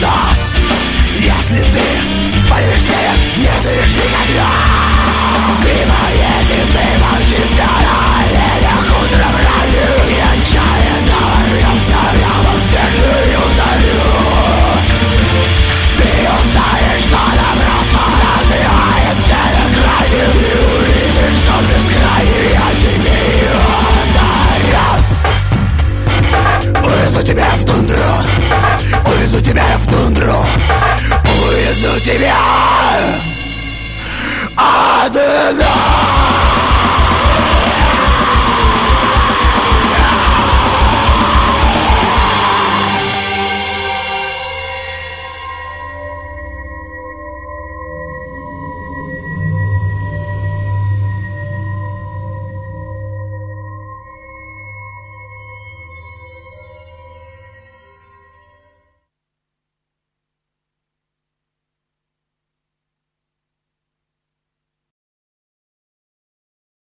Если ты полюбишь всех, не веришь никогда. Ты поедешь, ты молчишь, горалелях утром ранним. Я отчаянно ворвался, я во всех ее зарю. Ты узнаешь, что добро разбивает тебя крайне. Ты увидишь, что бескрайний, я тебе его дарю. Увезу тебя в тундру, увезу тебя в тундру, увезу тебя от нас.